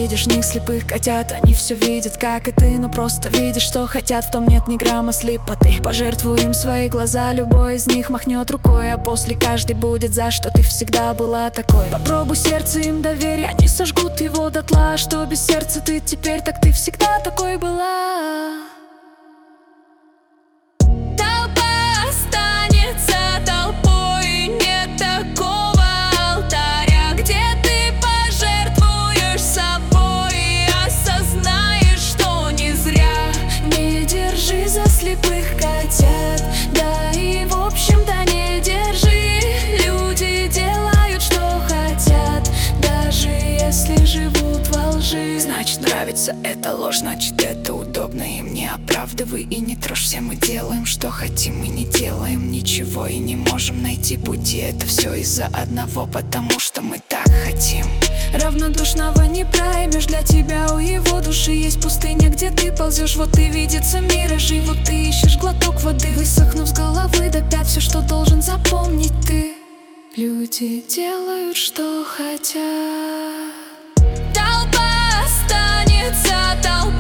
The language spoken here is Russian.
видишь в них слепых котят. Они все видят, как и ты, но просто видишь, что хотят. В том нет ни грамма слепоты. Пожертвуй им свои глаза, любой из них махнет рукой, а после каждый будет за что ты всегда была такой. Попробуй сердце им доверь, они сожгут его дотла. Что без сердца ты теперь, так ты всегда такой была. Слепых котят, да и в общем-то не держи. Люди делают, что хотят, даже если живут во лжи. Значит, нравится эта ложь, значит, это удобно им. Не оправдывай и не трожь, все мы делаем, что хотим, и не делаем ничего, и не можем найти пути. Это все из-за одного, потому что мы так хотим. Равнодушного не проймешь, для тебя у его души есть пустыня, где ты ползешь. Вот и видится миражи, вот ты ищешь глоток воды. Высохнув с головы до пят, все, что должен запомнить ты. Люди делают, что хотят. Толпа останется толпой.